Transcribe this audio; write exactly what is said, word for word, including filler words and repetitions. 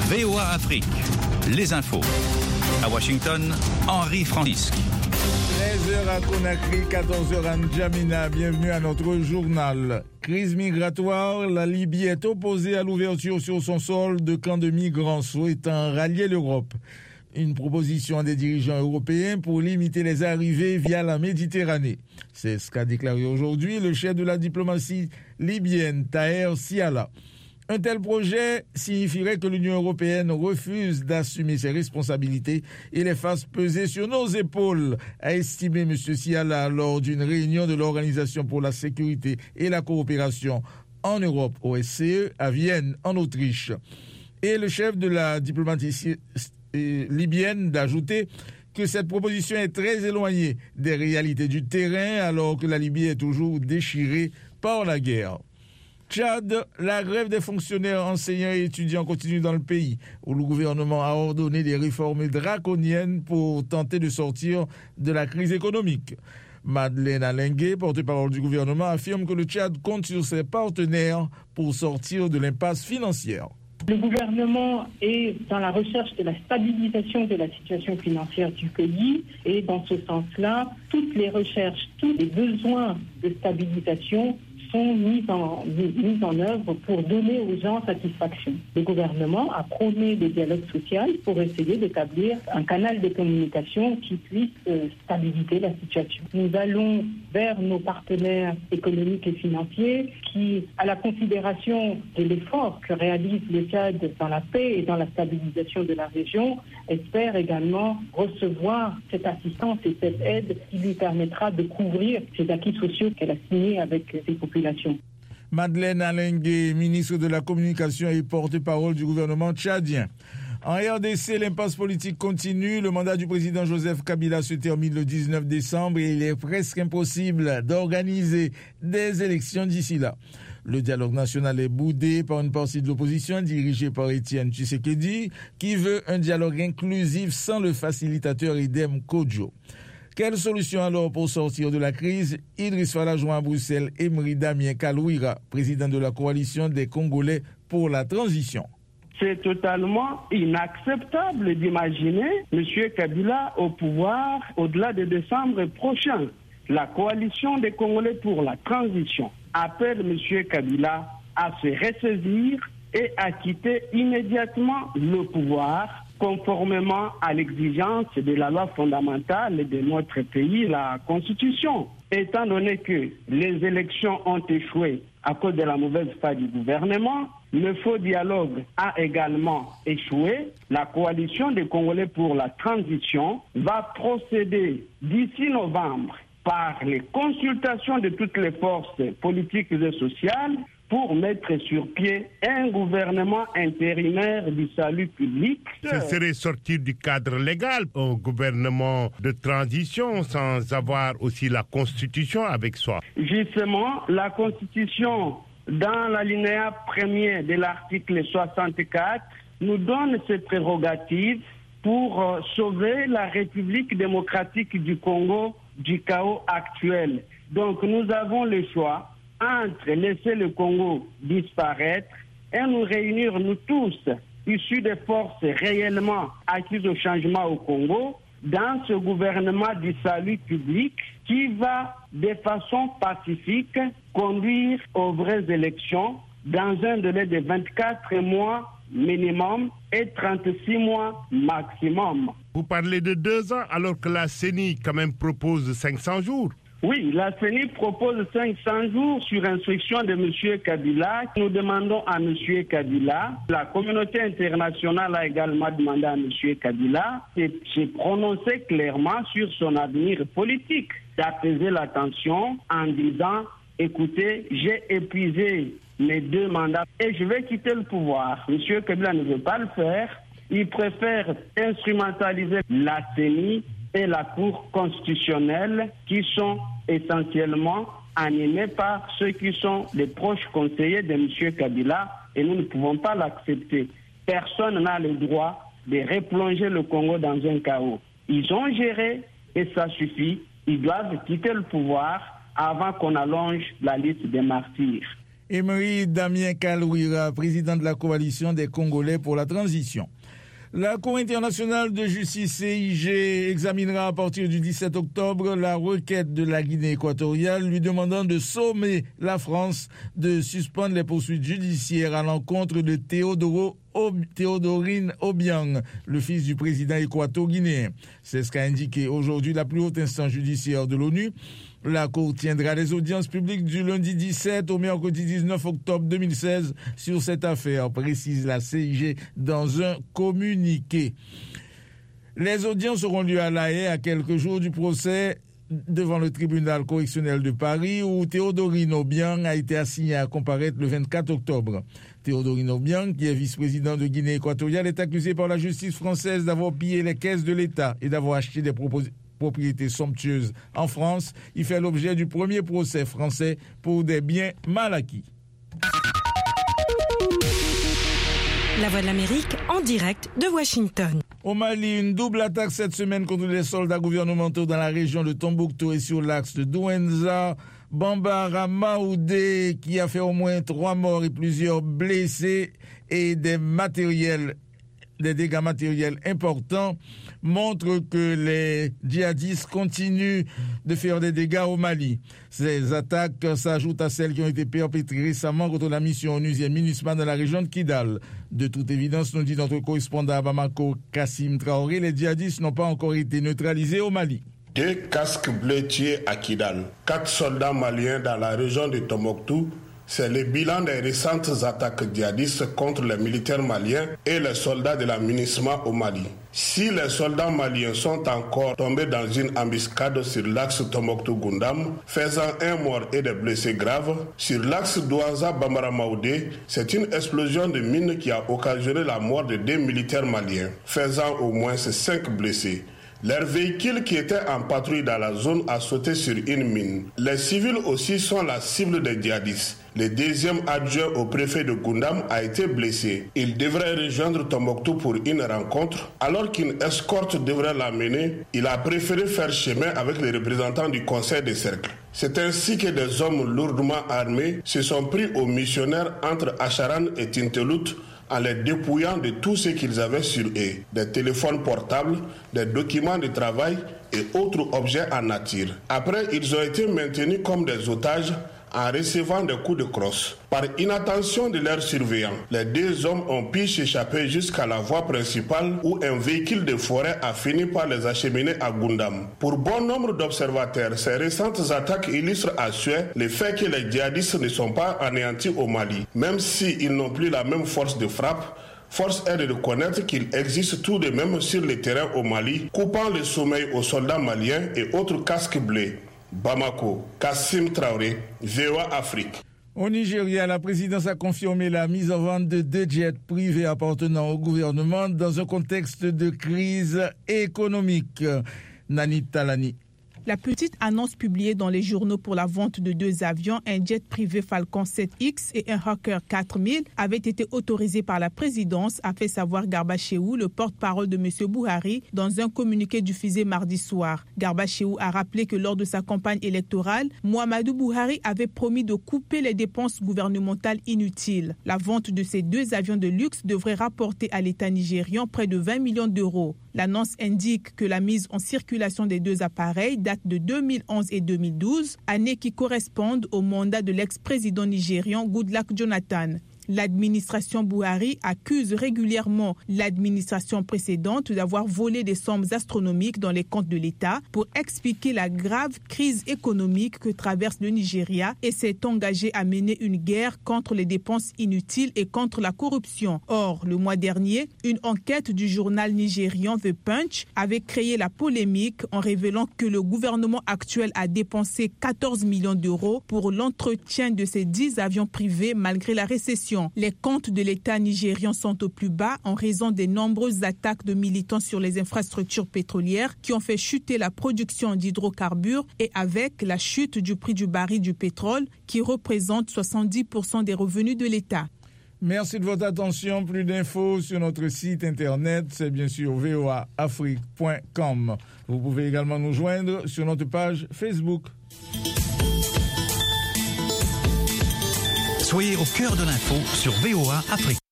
V O A Afrique, les infos. À Washington, Henri Francisque. treize heures à Conakry, quatorze heures à N'Djamena. Bienvenue à notre journal. Crise migratoire, la Libye est opposée à l'ouverture sur son sol de camps de migrants souhaitant rallier l'Europe. Une proposition des dirigeants européens pour limiter les arrivées via la Méditerranée. C'est ce qu'a déclaré aujourd'hui le chef de la diplomatie libyenne, Taher Siala. Un tel projet signifierait que l'Union européenne refuse d'assumer ses responsabilités et les fasse peser sur nos épaules, a estimé M. Siala lors d'une réunion de l'Organisation pour la sécurité et la coopération en Europe, O S C E, à Vienne, en Autriche. Et le chef de la diplomatie libyenne d'ajouter que cette proposition est très éloignée des réalités du terrain alors que la Libye est toujours déchirée par la guerre. Tchad, la grève des fonctionnaires, enseignants et étudiants continue dans le pays, où le gouvernement a ordonné des réformes draconiennes pour tenter de sortir de la crise économique. Madeleine Alengue, porte-parole du gouvernement, affirme que le Tchad compte sur ses partenaires pour sortir de l'impasse financière. Le gouvernement est dans la recherche de la stabilisation de la situation financière du pays et dans ce sens-là, toutes les recherches, tous les besoins de stabilisation sont mis en, mis en œuvre pour donner aux gens satisfaction. Le gouvernement a prôné le dialogue social pour essayer d'établir un canal de communication qui puisse euh, stabiliser la situation. Nous allons vers nos partenaires économiques et financiers qui, à la considération de l'effort que réalise le Tchad dans la paix et dans la stabilisation de la région, espèrent également recevoir cette assistance et cette aide qui lui permettra de couvrir ces acquis sociaux qu'elle a signés avec ses populations. Madeleine Alengue, ministre de la Communication et porte-parole du gouvernement tchadien. En R D C, l'impasse politique continue. Le mandat du président Joseph Kabila se termine le dix-neuf décembre et il est presque impossible d'organiser des élections d'ici là. Le dialogue national est boudé par une partie de l'opposition dirigée par Étienne Tshisekedi qui veut un dialogue inclusif sans le facilitateur Idem Kodjo. Quelle solution alors pour sortir de la crise? Idriss Fala joint à Bruxelles Emery Damien Kalouira, président de la coalition des Congolais pour la transition. C'est totalement inacceptable d'imaginer M. Kabila au pouvoir au-delà de décembre prochain. La coalition des Congolais pour la transition appelle M. Kabila à se ressaisir et à quitter immédiatement le pouvoir conformément à l'exigence de la loi fondamentale de notre pays, la Constitution. Étant donné que les élections ont échoué à cause de la mauvaise foi du gouvernement, le faux dialogue a également échoué. La coalition des Congolais pour la transition va procéder d'ici novembre par les consultations de toutes les forces politiques et sociales pour mettre sur pied un gouvernement intérimaire du salut public. Ce serait sortir du cadre légal, un gouvernement de transition sans avoir aussi la Constitution avec soi. Justement, la Constitution, dans l'alinéa premier de l'article soixante-quatre, nous donne cette prérogative pour euh, sauver la République démocratique du Congo du chaos actuel. Donc nous avons le choix entre laisser le Congo disparaître et nous réunir, nous tous, issus des forces réellement acquises au changement au Congo, dans ce gouvernement du salut public qui va, de façon pacifique, conduire aux vraies élections dans un délai de vingt-quatre mois minimum et trente-six mois maximum. Vous parlez de deux ans alors que la C E N I quand même propose cinq cents jours. Oui, la C E N I propose cinq cents jours sur instruction de M. Kabila. Nous demandons à M. Kabila, la communauté internationale a également demandé à M. Kabila de se prononcer clairement sur son avenir politique, d'apaiser la tension en disant « Écoutez, j'ai épuisé mes deux mandats et je vais quitter le pouvoir ». M. Kabila ne veut pas le faire. Il préfère instrumentaliser la C E N I et la Cour constitutionnelle qui sont essentiellement animés par ceux qui sont les proches conseillers de M. Kabila et nous ne pouvons pas l'accepter. Personne n'a le droit de replonger le Congo dans un chaos. Ils ont géré et ça suffit. Ils doivent quitter le pouvoir avant qu'on allonge la liste des martyrs. Emery Damien Kalouira, président de la coalition des Congolais pour la transition. La Cour internationale de justice C I G examinera à partir du dix-sept octobre la requête de la Guinée équatoriale lui demandant de sommer la France de suspendre les poursuites judiciaires à l'encontre de Théodoro Ob- Théodorine Obiang, le fils du président équato-guinéen. C'est ce qu'a indiqué aujourd'hui la plus haute instance judiciaire de l'ONU. La Cour tiendra les audiences publiques du lundi dix-sept au mercredi dix-neuf octobre deux mille seize sur cette affaire, précise la C I G dans un communiqué. Les audiences auront lieu à La Haye à quelques jours du procès devant le tribunal correctionnel de Paris où Théodorine Obiang a été assigné à comparaître le vingt-quatre octobre. Théodorine Obiang, qui est vice-président de Guinée équatoriale, est accusé par la justice française d'avoir pillé les caisses de l'État et d'avoir acheté des propositions propriété somptueuse en France. Il fait l'objet du premier procès français pour des biens mal acquis. La Voix de l'Amérique en direct de Washington. Au Mali, une double attaque cette semaine contre les soldats gouvernementaux dans la région de Tombouctou et sur l'axe de Douenza. Bambara Maoudé, qui a fait au moins trois morts et plusieurs blessés et des matériels des dégâts matériels importants, montrent que les djihadistes continuent de faire des dégâts au Mali. Ces attaques s'ajoutent à celles qui ont été perpétrées récemment contre la mission onusienne MINUSMA dans la région de Kidal. De toute évidence, nous dit notre correspondant à Bamako, Kassim Traoré, les djihadistes n'ont pas encore été neutralisés au Mali. Deux casques bleus tués à Kidal, quatre soldats maliens dans la région de Tombouctou. C'est le bilan des récentes attaques djihadistes contre les militaires maliens et les soldats de la MINUSMA au Mali. Si les soldats maliens sont encore tombés dans une embuscade sur l'axe Tombouctou-Goundam, faisant un mort et des blessés graves, sur l'axe Douanza-Bambara-Maoudé, c'est une explosion de mine qui a occasionné la mort de deux militaires maliens, faisant au moins cinq blessés. Leur véhicule qui était en patrouille dans la zone a sauté sur une mine. Les civils aussi sont la cible des djihadistes. Le deuxième adjoint au préfet de Goundam a été blessé. Il devrait rejoindre Tombouctou pour une rencontre. Alors qu'une escorte devrait l'amener, il a préféré faire chemin avec les représentants du conseil des cercles. C'est ainsi que des hommes lourdement armés se sont pris aux missionnaires entre Acharan et Tintelout en les dépouillant de tout ce qu'ils avaient sur eux, des téléphones portables, des documents de travail et autres objets en nature. Après, ils ont été maintenus comme des otages en recevant des coups de crosse. Par inattention de leurs surveillants, les deux hommes ont pu s'échapper jusqu'à la voie principale où un véhicule de forêt a fini par les acheminer à Goundam. Pour bon nombre d'observateurs, ces récentes attaques illustrent à souhait le fait que les djihadistes ne sont pas anéantis au Mali, même s'ils n'ont plus la même force de frappe. Force est de reconnaître qu'il existe tout de même sur le terrain au Mali, coupant le sommeil aux soldats maliens et autres casques bleus. Bamako, Kassim Traoré, V O A Afrique. Au Nigeria, la présidence a confirmé la mise en vente de deux jets privés appartenant au gouvernement dans un contexte de crise économique. Nani Talani. La petite annonce publiée dans les journaux pour la vente de deux avions, un jet privé Falcon sept X et un Hawker quatre mille, avait été autorisée par la présidence, a fait savoir Garba Shehu, le porte-parole de M. Buhari, dans un communiqué diffusé mardi soir. Garba Shehu a rappelé que lors de sa campagne électorale, Muhammadu Buhari avait promis de couper les dépenses gouvernementales inutiles. La vente de ces deux avions de luxe devrait rapporter à l'État nigérian près de vingt millions d'euros. L'annonce indique que la mise en circulation des deux appareils date de deux mille onze et deux mille douze, années qui correspondent au mandat de l'ex-président nigérian Goodluck Jonathan. L'administration Buhari accuse régulièrement l'administration précédente d'avoir volé des sommes astronomiques dans les comptes de l'État pour expliquer la grave crise économique que traverse le Nigeria et s'est engagé à mener une guerre contre les dépenses inutiles et contre la corruption. Or, le mois dernier, une enquête du journal nigérian The Punch avait créé la polémique en révélant que le gouvernement actuel a dépensé quatorze millions d'euros pour l'entretien de ses dix avions privés malgré la récession. Les comptes de l'État nigérian sont au plus bas en raison des nombreuses attaques de militants sur les infrastructures pétrolières qui ont fait chuter la production d'hydrocarbures et avec la chute du prix du baril du pétrole qui représente soixante-dix pour cent des revenus de l'État. Merci de votre attention. Plus d'infos sur notre site internet, c'est bien sûr v o a afrique point com. Vous pouvez également nous joindre sur notre page Facebook. Soyez au cœur de l'info sur V O A Afrique.